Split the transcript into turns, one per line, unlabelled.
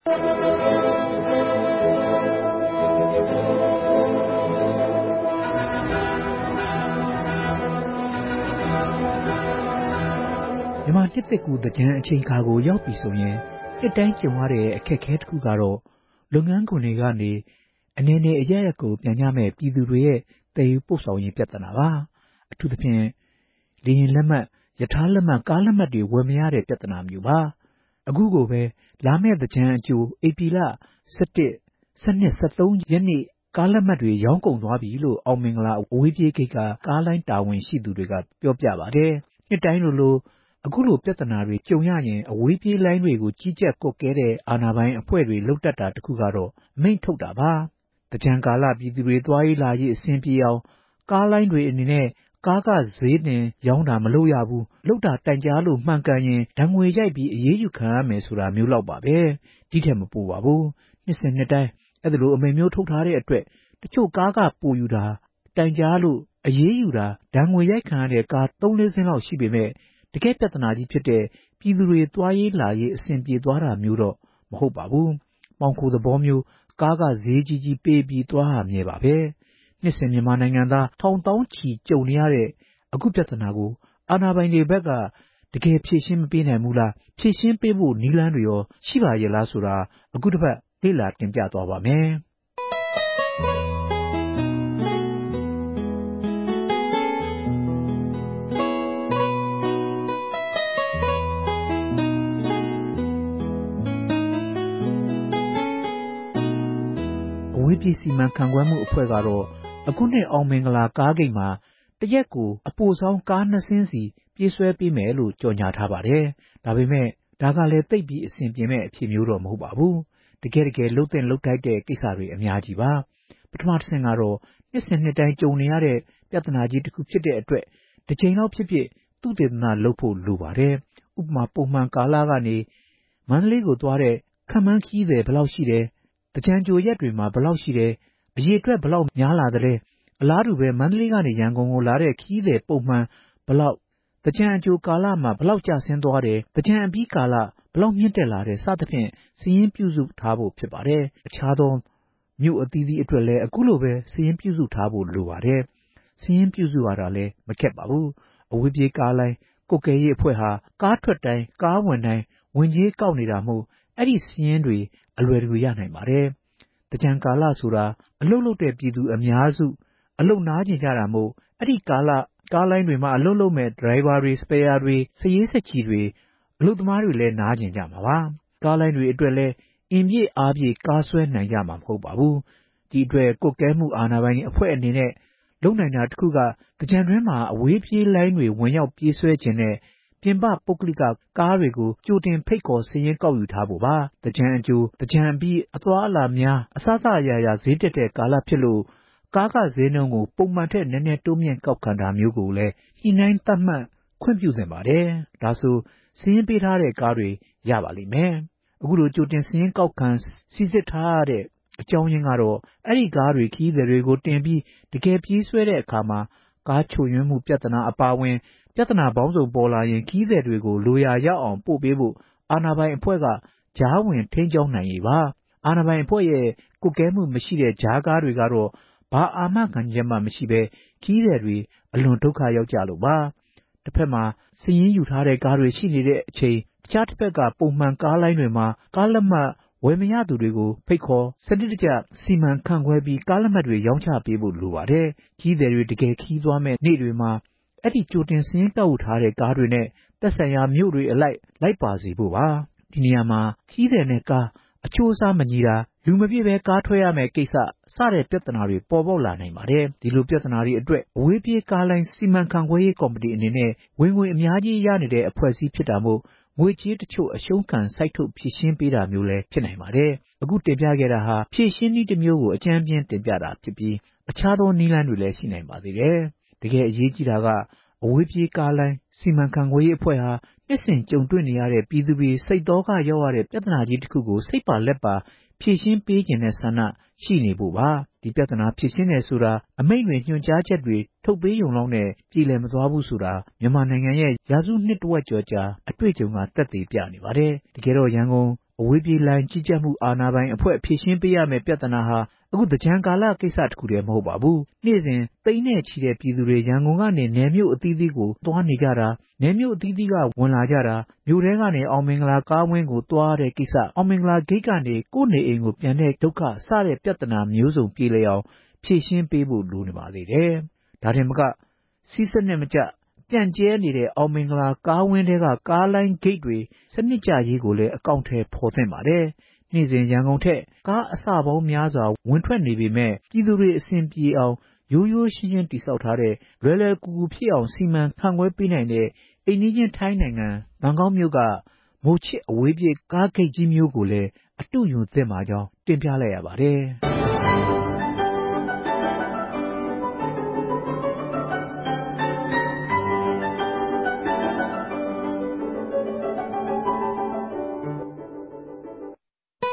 မြန်မာနှစ်သစ်ကူးသင်္ကြန်အချိန်အခါကိုရောက်ပြီဆိုရင်နှစ်တိုင်းကြုံရတဲ့အခက်အခဲတစ်ခုကတော့လုပ်ငန်းခွင်တွေကနေအနေနဲ့အရရက်ကိုပြန်ကြမဲ့ပြည်သူတွေရဲ့တည်ယူပို့ဆောင်ရေးပြဿနာပါအထူးသဖြင့်လေယာဉ်လက်မှတ်ရထားလက်မှတ်ကားလက်မှတ်တွေဝယ်မရတဲ့ပြဿနာမျိုးပါအခုကိုပဲလာမယ့်သင်္ကြန်အကြိုဧပြီလ17 12 13ရက်နေ့ကားလက်မှတ်တွေရောင်းကုန်သွားပြီလို့အောင်မင်္ဂလာအဝေးပြေးဂိတ်ကကားလိုင်းတာဝန်ရှိသူတွေကပြောပြပါတယ်နှစ်တိုင်းလိုအခုလိုပြဿနာတွေကြုံရရင်အဝေးပြေးလိုင်းတွေကိုကြီးကြပ်ကွပ်ကဲတဲ့အာဏာပိုင်အဖွဲ့တွေလှုပ်တတ်တာတစ်ခုကတော့အမိန့်ထုတ်တာပါတကြံကာလပြည်သူတွေသွားရေးလာရေးအဆင်ပြေအောင်ကားလိုင်းတွေအနေနဲ့ကားကဈေးတင်ရောင်းတာမလုပ်ရဘူးလှုပ်တာတိုင်ကြားလို့မှန်ကန်ရင်ဓာတ်ငွေရိုက်ပြီးအရေးယူခံရမယ်ဆိုတာမျိုးလောက်ပါပဲဒီထက်မပိုပါဘူးနှစ်စဉ်နှစ်တိုင်းအဲ့လိုအမိန့်မျိုးထုတ်ထားတဲ့အတွက်တချို့ကားကပိုယူတာတိုင်ကြားလို့အရေးယူတာဓာတ်ငွေရိုက်ခံရတဲ့ကား 3-4 စင်းလောက်ရှိပေမဲ့တကယ်ပြဿနာကြီးဖြစ်တဲ့ပြည်သူတွေသွားရေးလာရေးအဆင်ပြေသွားတာမျိုးတော့မဟုတ်ပါဘူး။ပေါင်ခိုသဘောမျိုးကားကဈေးကြီးပေးပြီးသွားရမြဲပါပဲ။နှစ်စဉ်မြန်မာနိုင်ငံသားထောင်တောင်းချီကြုံနေရတဲ့အခုပြဿနာကိုအာဏာပိုင်တွေဘက်ကတကယ်ဖြေရှင်းမပေးနိုင်ဘူးလားဖြေရှင်းပေးဖို့နည်းလမ်းတွေရောရှိပါရဲ့လားဆိုတာအခုတစ်ပတ်လေ့လာတင်ပြသွားပါမယ်။ပြည်စီမံခန့်ခွဲမှုအဖွဲ့ကတော့အခုနှစ်အောင်မင်္ဂလာကားဂိတ်မှာတရက်ကိုအပိုဆောင်ကား2 စင်းစီပြေးဆွဲပေးမယ်လို့ကြေညာထားပါတယ်။ဒါပေမဲ့ဒါကလည်းသိပ်ပြီးအဆင်ပြေမဲ့အဖြစ်မျိုးတော့မဟုတ်ပါဘူး။တကယ်လှုပ်တဲ့လှုပ်ထိုက်တဲ့ကိစ္စတွေအများကြီးပါ။ပထမတစ်ဆင့်ကတော့နှစ်စဉ်နှစ်တိုင်းကြုံနေရတဲ့ပြဿနာကြီးတစ်ခုဖြစ်တဲ့အတွက်တစ်ချိန်လောက်ဖြစ်ဖြစ်သူတေသနာလုပ်ဖို့လိုပါတယ်။ဥပမာပုံမှန်ကာလကနေမန္တလေးကိုသွားတဲ့ခန့်မှန်းခီးသည်ဘယ်လောက်ရှိတယ်တကြံကြိုရက်တွေမှာဘယ်လောက်ရှိတယ်အရေအတွက်ဘယ်လောက်များလာတယ်အလားတူပဲမန္တလေးကနေရန်ကုန်ကိုလာတဲ့ခီးသည်ပုံမှန်ဘယ်လောက်တကြံအကြိုကာလမှာဘယ်လောက်ကျဆင်းသွားတယ်တကြံအပြီးကာလဘယ်လောက်မြင့်တက်လာတယ်စသဖြင့်စာရင်းပြုစုထားဖို့ဖြစ်ပါတယ်အခြားသောမြို့အသီးသီးအတွက်လည်းအခုလိုပဲစာရင်းပြုစုထားဖို့လိုပါတယ်စာရင်းပြုစုရတာလည်းမခက်ပါဘူးအဝေးပြေးကားလိုင်းကုတ်ကဲရေးအဖွဲ့ဟာကားထွက်တိုင်းကားဝင်တိုင်းဝင်ကြီးကောက်နေတာမို့အဲ့ဒီစာရင်းတွေအလွယ်တကူရနိုင်ပါတယ်တကြံကာလဆိုတာအလုပ်လုပ်တဲ့ပြည်သူအများစုအလုပ်နားကျင်ကြတာမို့အဲ့ဒီကာလကားလိုင်းတွေမှာအလုပ်လုပ်မဲ့ဒရိုင်ဘာတွေစပယ်ယာတွေစရေးစက်ချီတွေအလုပ်သမားတွေလည်းနားကျင်ကြမှာပါကားလိုင်းတွေအတွက်လည်းအင်ပြည့်အားပြည့်ကားဆွဲနိုင်ကြမှာမဟုတ်ပါဘူးဒီအတွက်ကုတ်ကဲမှုအာဏာပိုင်အဖွဲ့အနေနဲ့လုံနိုင်တာတစ်ခုကတကြံတွင်းမှာအဝေးပြေးလိုင်းတွေဝင်ရောက်ပြေးဆွဲခြင်းနဲ့ပြင်ပပုဂ္ဂလိကကားတွေကိုကြိုတင်ဖိတ်ခေါ်စာရင်းကောက်ယူထားဖို့ပါတကြံအကျိုးတကြံပြီးအသွားအလာများအစစအရာရာဈေးတက်တဲ့ကာလဖြစ်လို့ကားကဈေးနှုန်းကိုပုံမှန်ထက်နည်းနည်းတိုးမြင့်ကောက်ခံတာမျိုးကိုလည်းညှိနှိုင်းသတ်မှတ်ခွင့်ပြုသင့်ပါတယ်ဒါဆိုစာရင်းပေးထားတဲ့ကားတွေရပါလိမ့်မယ်အခုလိုကြိုတင်စာရင်းကောက်ခံစီစစ်ထားရတဲ့အကြောင်းရင်းကတော့အဲ့ဒီကားတွေခီးသည်တွေကိုတင်ပြီးတကယ်ပြေးဆွဲတဲ့အခါမှာကားချို့ယွင်းမှုပြဿနာအပါအဝင်ပြဿနာပေါင်းစုံပေါ်လာရင်ခီးသည်တွေကိုလိုရာရောက်အောင်ပို့ပေးဖို့အာဏာပိုင်အဖွဲ့ကကြားဝင်ထိန်းကျောင်းနိုင်ရေးပါအာဏာပိုင်အဖွဲ့ရဲ့ကွပ်ကဲမှုမရှိတဲ့ကြားကားတွေကတော့ဘာအာမခံချက်မှမရှိဘဲခီးသည်တွေအလွန်ဒုက္ခရောက်ကြလို့ပါတစ်ဖက်မှာစာရင်းယူထားတဲ့ကားတွေရှိနေတဲ့အချိန်တခြားတစ်ဖက်ကပုံမှန်ကားလိုင်းတွေမှာကားလက်မှတ်ဝယ်မရသူတွေကိုဖိတ်ခေါ်စနစ်တကျစီမံခန့်ခွဲပြီးကားလက်မှတ်တွေရောင်းချပေးဖို့လိုပါတယ်ခီးသည်တွေတကယ်ခီးသွားမဲ့နေ့တွေမှာအဲ့ဒီကြိုတင်စာရင်းကောက်ထားတဲ့ကားတွေနဲ့သက်ဆိုင်ရာမြို့တွေအလိုက်ပါစေဖို့ပါဒီနေရာမှာခီးသည်နဲ့ကားအချိုးအစားမညီတာလူမပြည့်ပဲကားထွက်ရမယ့်ကိစ္စစတဲ့ပြဿနာတွေပေါ်ပေါက်လာနိုင်ပါတယ်ဒီလိုပြဿနာတွေအတွက်အဝေးပြေးကားလိုင်းစီမံခန့်ခွဲရေးကော်မတီအနေနဲ့ဝင်ငွေအများကြီးရနေတဲ့အဖွဲ့အစည်းဖြစ်တာမို့ငွေကြေးတချို့အရှုံးခံစိုက်ထုတ်ဖြည့်ရှင်းပေးတာမျိုးလည်းဖြစ်နိုင်ပါတယ်အခုတင်ပြခဲ့တာဟာဖြည့်ရှင်းနည်းတစ်မျိုးကိုအကြမ်းပြင်းတင်ပြတာဖြစ်ပြီးအခြားသောနည်းလမ်းတွေလည်းရှိနိုင်ပါသေးတယ်တကယ်အရေးကြီးတာကအဝေးပြေးကားလိုင်းစီမံခန့်ခွဲရေးအဖွဲ့ဟာနှစ်စဉ်ကြုံတွေ့နေရတဲ့ပြည်သူတွေစိတ်သောကရောက်ရတဲ့ပြဿနာကြီးတစ်ခုကိုစိတ်ပါလက်ပါဖြည့်ရှင်းပေးခြင်းနဲ့ဆန္ဒရှိနေဖို့ပါဒီပြဿနာဖြည့်ရှင်းတယ်ဆိုတာအမိန့်တွေညွှန်ကြားချက်တွေထုတ်ပေးရုံလောက်နဲ့ပြည်လည်မသွားဘူးဆိုတာမြန်မာနိုင်ငံရဲ့ရာစုနှစ်တဝက်ကျော်ကြာအတွေ့အကြုံကသက်သေပြနေပါတယ်တကယ်တော့ရန်ကုန်အဝေးပြေးလိုင်းကြီးကြပ်မှုအာဏာပိုင်အဖွဲ့ဖြေရှင်းပေးရမယ့်ပြဿနာဟာအခုသင်္ကြန်ကာလကိစ္စတစ်ခုတည်းမဟုတ်ပါဘူး။နေ့စဉ်သိန်းနဲ့ချီတဲ့ပြည်သူတွေရန်ကုန်ကနေနယ်မြို့အသီးသီးကိုသွားနေကြတာနယ်မြို့အသီးသီးကဝင်လာကြတာမြို့ထဲကနေအောင်မင်္ဂလာကားဝင်းကိုသွားတဲ့ကိစ္စအောင်မင်္ဂလာဂိတ်ကနေကိုယ့်နေအိမ်ကိုပြန်တဲ့ဒုက္ခစတဲ့ပြဿနာမျိုးစုံပြေလည်အောင်ဖြေရှင်းပေးဖို့လိုနေပါသေးတယ်။ဒါတင်မကစီးစနစ်မကျပြန့်ကျဲနေတဲ့အောင်မင်္ဂလာကားဝင်းတွေကကားလိုင်းဂိတ်တွေစနစ်ကျရေးကိုလည်းအကောင့်ထဲဖော်သင့်ပါတယ်။နေ့စဉ်ရန်ကုန်ထက်ကားအဆပေါင်းများစွာဝင်ထွက်နေပေမဲ့ပြည်သူတွေအဆင်ပြေအောင်ရိုးရိုးရှင်းရှင်းတည်ဆောက်ထားတဲ့လွယ်လွယ်ကူကူဖြစ်အောင်စီမံခန့်ခွဲပေးနိုင်တဲ့အိမ်နီးချင်းထိုင်းနိုင်ငံဘန်ကောက်မြို့ကမိုချစ်အဝေးပြေးကားဂိတ်ကြီးမျိုးကိုလည်းအတုယူသင့်ပါကြောင်းတင်ပြလိုက်ရပါတယ်။